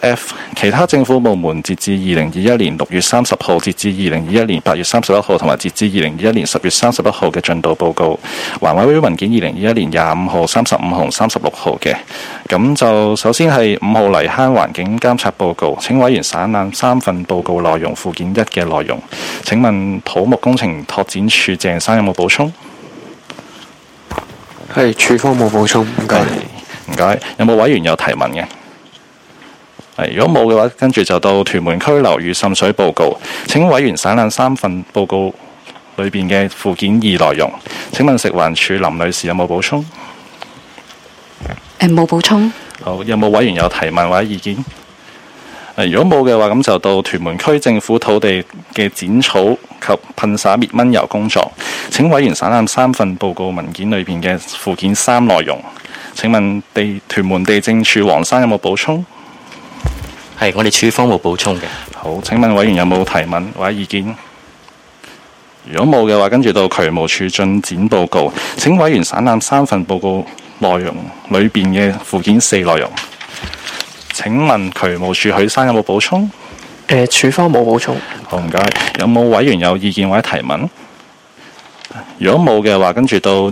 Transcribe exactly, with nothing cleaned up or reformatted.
F 其他政府部門截至二零二一年六月三十號、截至二零二一年八月三十一號同埋截至二零二一年十月三十一號嘅進度報告，環委會文件二零二一年廿五號、三十五號、三十六號嘅。咁就首先係五號泥坑環境監察報告，請委員省覽三份報告內容附件一嘅內容。請問土木工程拓展處鄭生有冇補充？ 係，處方冇補充，唔該。 唔該，有冇委員有提問嘅？如果冇嘅話，跟住就到屯門區樓宇滲水報告。請委員省覽三份報告裏邊嘅附件二內容。請問食環署林女士有冇補充？ 誒，冇補充。 好，有冇委員有提問或者意見？如果冇嘅話，咁就到屯門區政府土地嘅剪草及噴灑滅蚊油工作。請委員省覽三份報告文件裏邊嘅附件三內容。請問地屯門地政處黃生有冇補充？ 係，我哋處方冇補充嘅。 好，請問委員有冇提問或者意見？如果冇嘅話，跟住到渠務署進展報告。請委員省覽三份報告內容裏邊嘅附件四內容。請問渠務署許生有冇補充？ 誒、呃，處方冇補充。 好，唔該。有冇委員有意見或者提問？如果冇嘅話，跟住到